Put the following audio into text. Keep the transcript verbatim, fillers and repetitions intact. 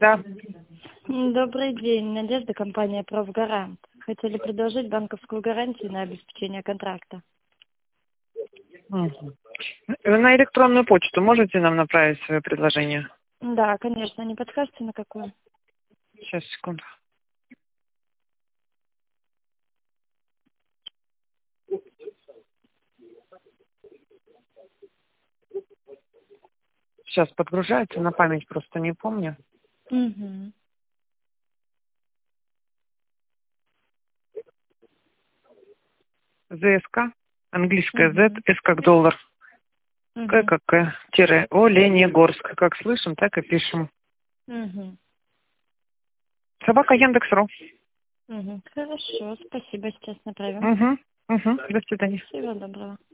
Да. М, Добрый день, Надежда, компания «Профгарант». Хотели предложить банковскую гарантию на обеспечение контракта. Мгм. Вы на электронную почту можете нам направить свое предложение? Да, конечно, не подскажете, на какую? Сейчас, секунду. Сейчас подгружается, на память просто не помню. Угу. ЗСК, английская Z, Угу. S как доллар, К Угу. как К, тире, Оленегорск. Как слышим, так и пишем. Угу. Собака Яндекс.ру. Угу. Хорошо, спасибо, сейчас направим. Угу, угу. До свидания. Всего доброго.